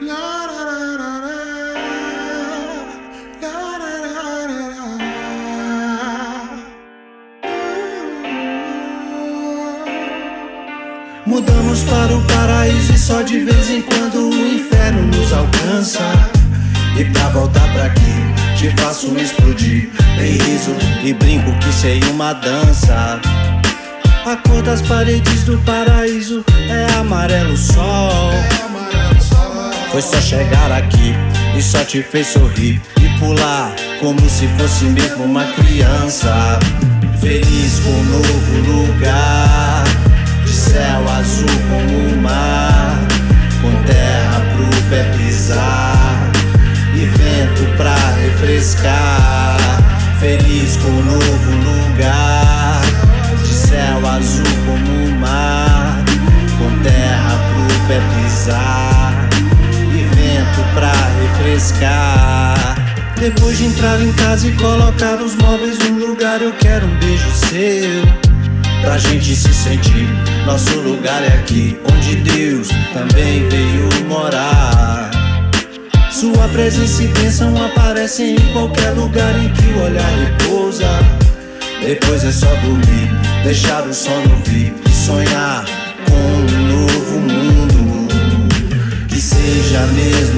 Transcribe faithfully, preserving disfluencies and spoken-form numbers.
Mudamos para o paraíso e só de vez em quando o inferno nos alcança. E pra voltar pra aqui, te faço explodir. Tem riso e brinco que sei uma dança. A cor das paredes do paraíso é amarelo sol. Foi só chegar aqui e só te fez sorrir e pular como se fosse mesmo uma criança. Feliz com um novo lugar, de céu azul como o mar, com terra pro pé pisar e vento pra refrescar. Feliz com um novo lugar, de céu azul como o mar, com terra pro pé pisar e vento pra refrescar. Depois de entrar em casa e colocar os móveis no lugar, eu quero um beijo seu, pra gente se sentir. Nosso lugar é aqui, onde Deus também veio morar. Sua presença e bênção aparecem em qualquer lugar em que o olhar repousa. Depois é só dormir, deixar o sono vir e sonhar com um novo mundo que seja mesmo